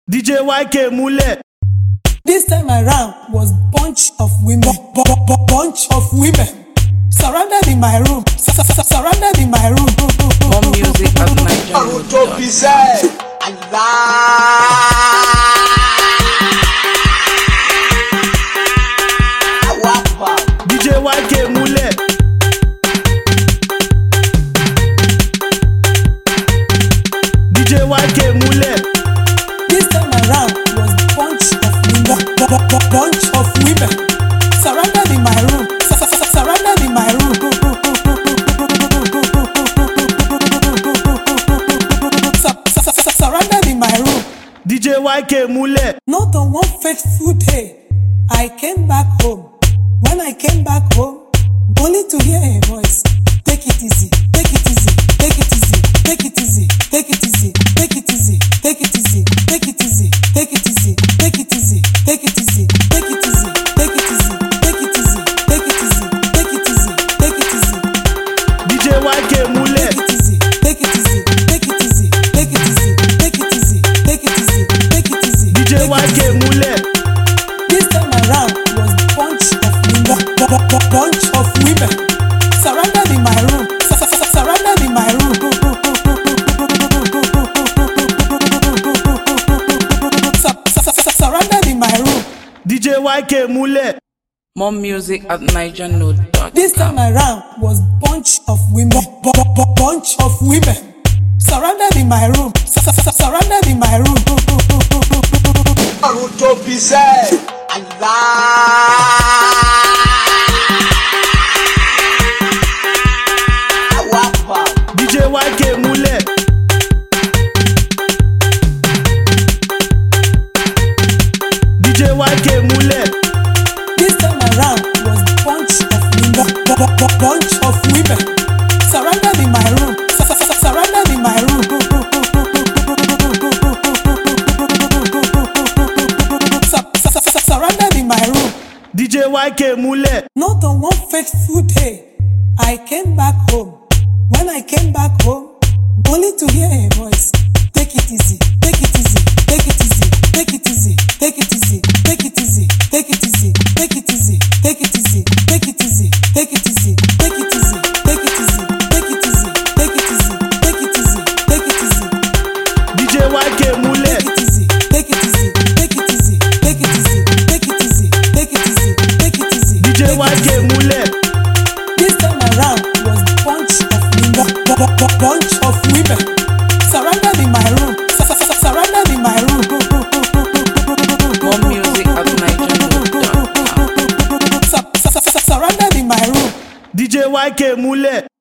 DJ YK Mule. This time around was bunch of women, bunch of women surrounded in my room, surrounded in my room. More music at Nigeria. DJ YK Mule. DJ YK Mule. This time around was bunch of women surrounded in my room, surrounded in my room. Surrounded in my room. DJ YK Mule. Not on one fateful day, I came back home. When I came back home, only to hear a voice. Take it easy, take it easy, take it easy, take it easy, take it easy, take it easy, take it easy, take it easy, take it easy, take it easy, take it easy, take it easy, take it easy, take it easy, take it easy, take it easy, take it easy. DJ YK Mule. Take it easy, take it easy, take it easy, take it easy, take it easy, take it easy, take it easy. DJ YK Mule. This time around was bunch of women surrounded in my room, surrounded in my room. Surrounded in my room. DJ YK Mule. More music at NigerNode.com. This time around was bunch of women, bunch of women surrounded in my room, surrounded in my room. DJ YK Mule. DJ YK Mule. This time around was bunch of women surrounded in my room, surrounded in my room. Surrounded in my room. DJ YK Mule. Not on one fateful day, I came back home. When I came back home, only to hear a voice. Take it easy, take it easy, take it easy, take it easy, take it easy, take it easy, take it easy, take it easy, take it easy, take it easy, take it easy, take it easy, take it easy, take it easy, take it easy, take it easy, take it easy. DJ YK Mule. Take it easy, take it easy, take it easy, take it easy, take it easy, take it easy, take it easy. DJ YK Mule. This time around was bunch of women surrounded in my room, surrounded in my room. More music at NigerNode.com. Surrounded in my room. DJ YK Mule.